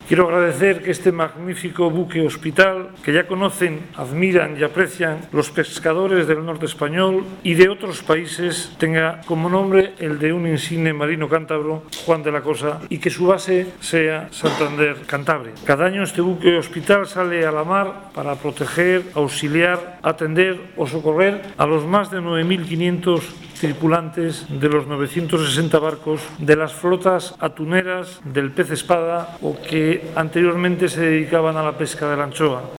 Quiero agradecer que este magnífico buque hospital, que ya conocen, admiran y aprecian los pescadores del norte español y de otros países, tenga como nombre el de un insigne marino cántabro, Juan de la Cosa, y que su base sea Santander, Cantabria. Cada año este buque hospital sale a la mar para proteger, auxiliar, atender o socorrer a los más de 9.500 tripulantes de los 960 barcos de las flotas atuneras del pez espada o que anteriormente se dedicaban a la pesca de la anchoa.